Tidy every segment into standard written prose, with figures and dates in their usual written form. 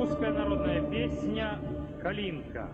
Русская народная песня «Калинка».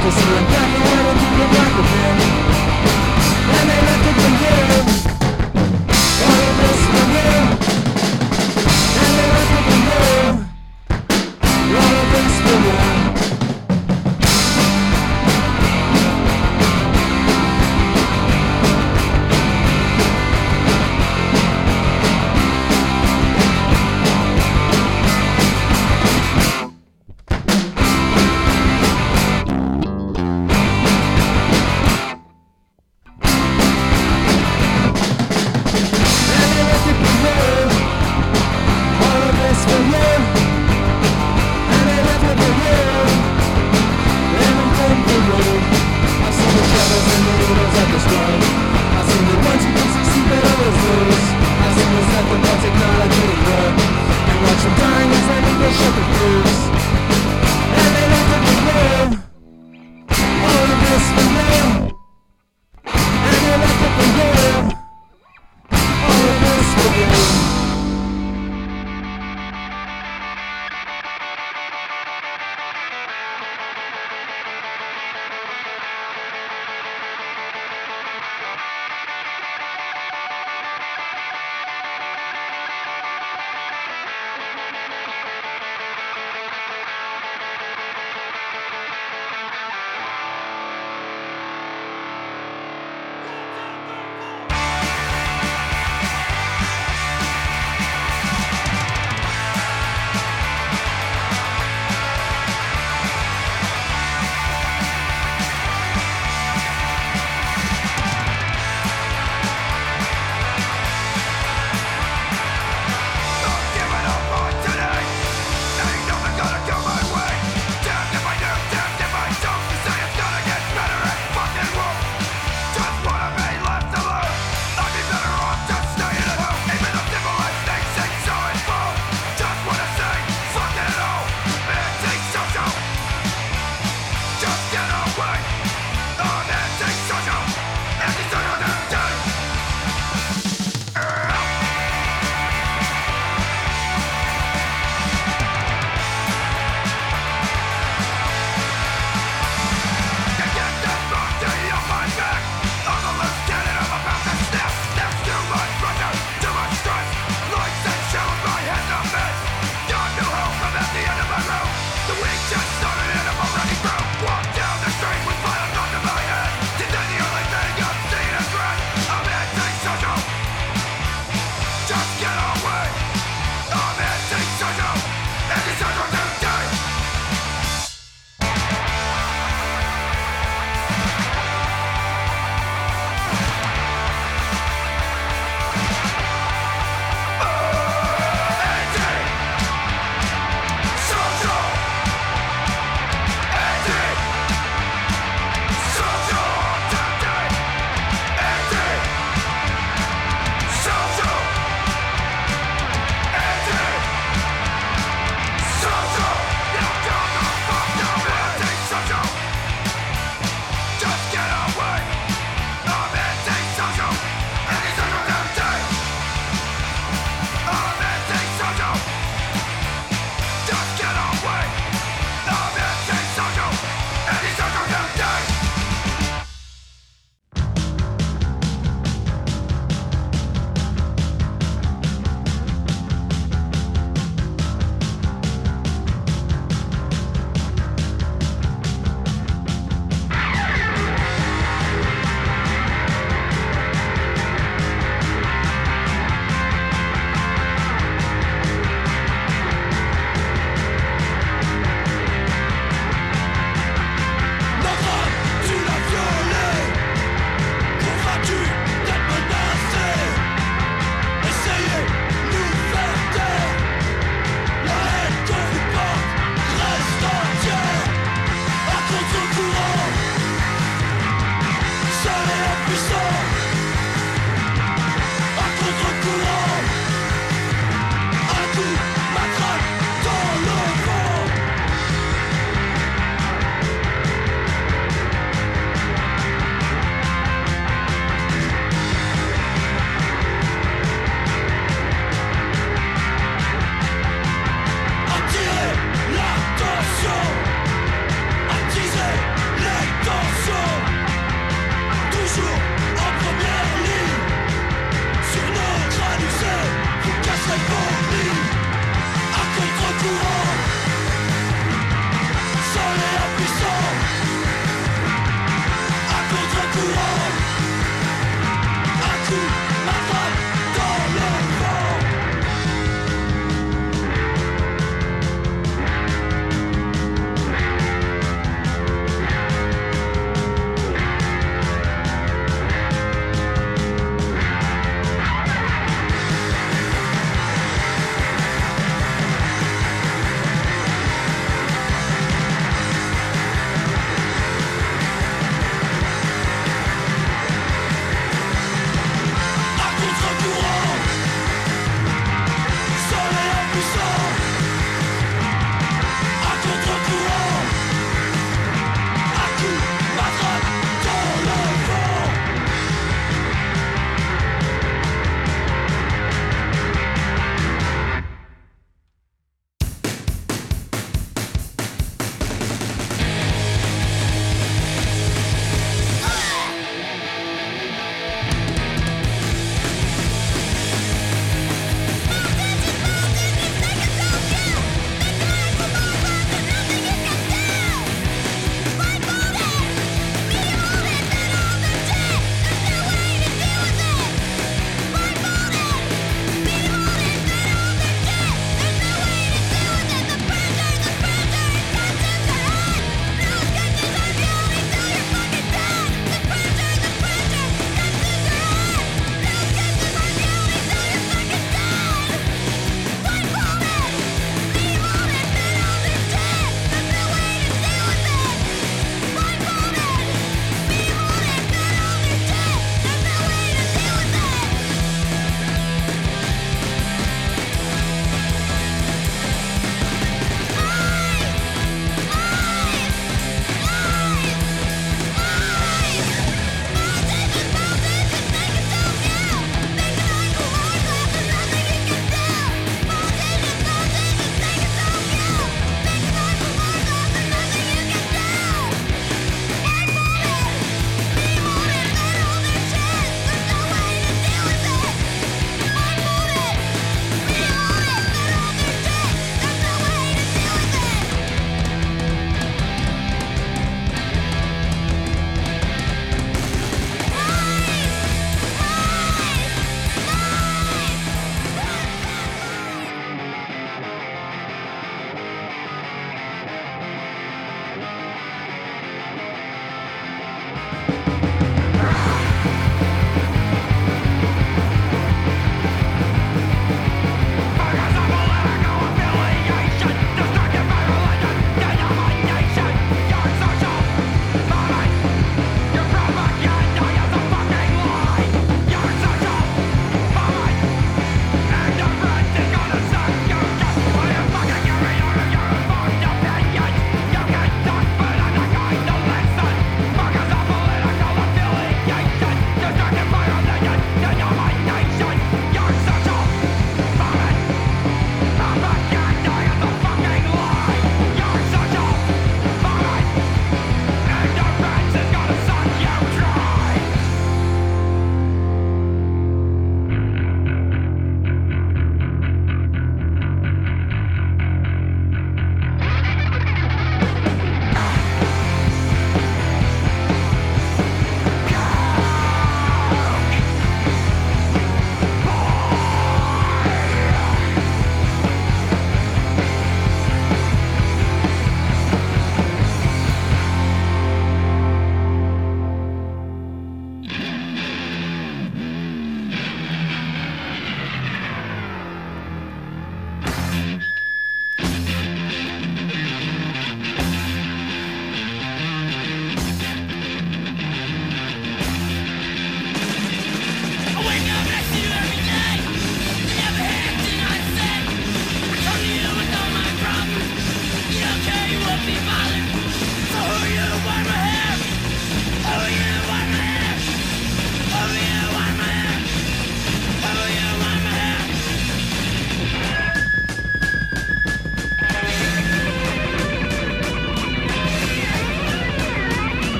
to see them black and white and people black with him. And they left it for you. All of this for you. And they left it for you. All of this for you.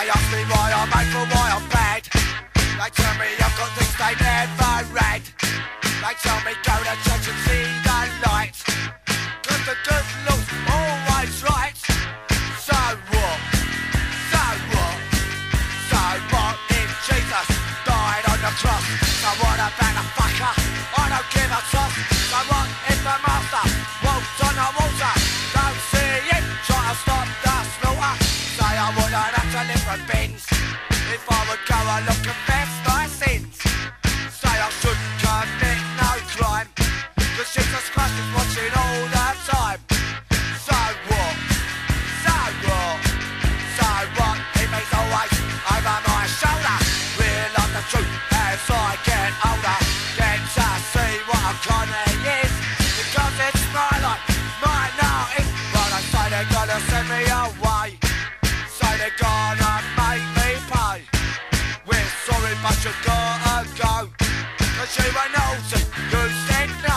They ask me why I'm made for why I'm bad. They tell me I've got things they never read. They tell me go to church and see the light, 'cause the good Lord's always right. So what? So what? So what if Jesus died on the cross? So what about a fucker? I don't give a toss. So what if the master walked on the water? Don't see him try to stop the slaughter. Say I wouldn't have to live for bins if I would go and look confess my sins. Say I should commit no crime, 'cause Jesus Christ is watching all the time. So what? So what? So what? It means always over my shoulder. Realise the truth as I get older. Get to see what a conny is, because it's my life, my notice. But I say they're gonna send me away, say they're gonna make me pay. We're sorry but you gotta go, 'cause you were naughty, you said no.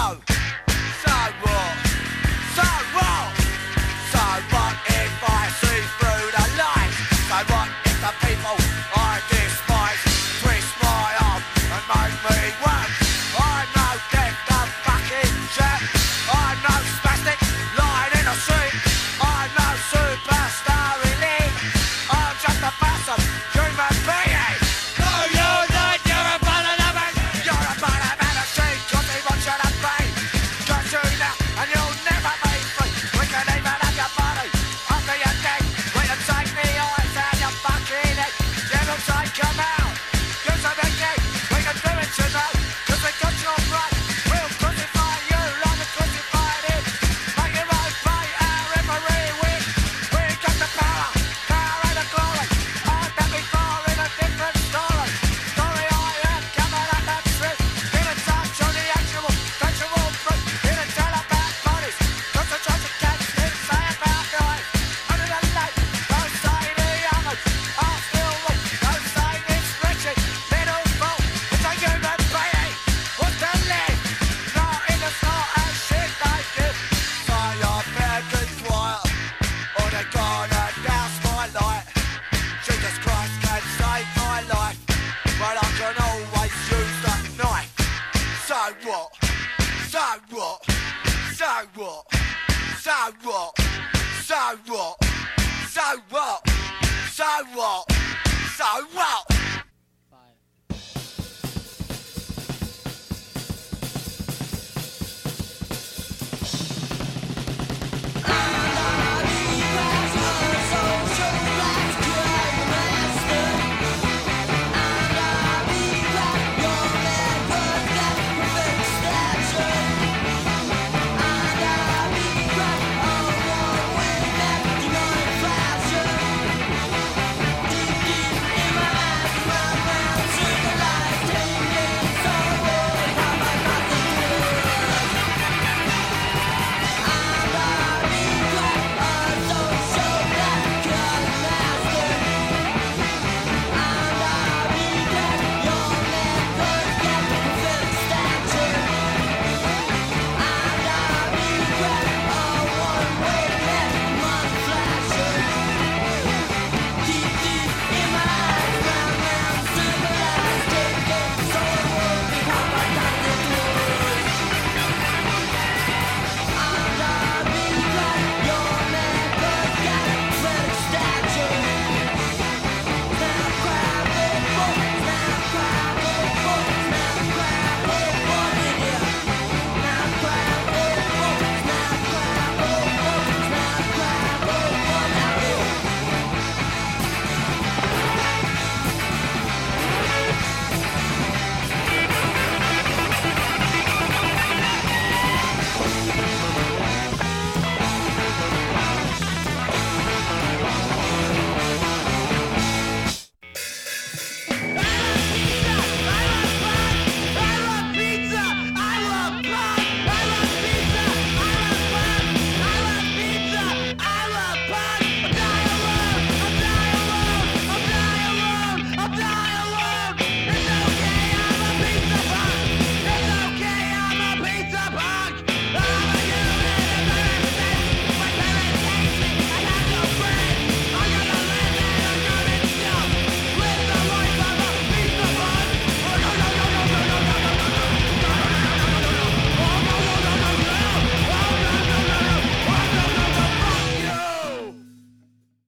So what? So what? So what if I see through the lies? So what if the people I despise twist my arm and make me work? I'm no death, the fucking jet. I'm no spastic lying in the street. I'm no superstar elite. I'm just a person, human being. No, you're not, you're a bottom of it. You're a bottom of the street, 'cause they want you to pay. Got you now, and you'll never be free. We can even have your body after you're dead. We can take the eyes out your fucking head. Yeah, we'll take them out. Use them again. We can do it tonight, 'cause we got your right. We'll crucify you like we crucified him. Make your own pay our every week. We got the power, power and the glory. I've been before in a different story. Story I am coming up that street. In a touch on the actual fruit. In a tell about bodies, concentration camps. In a say about guys under the light. Don't say the others are still weak. Don't say this wretched little fool. It's a human being. What's to live? Not in the sort of shit they give. So you better keep quiet, or they're gonna douse my light. Jesus Christ can save my life, but I can always use that knife. So what? So what? So what? So what? So what? So what? So what? So what?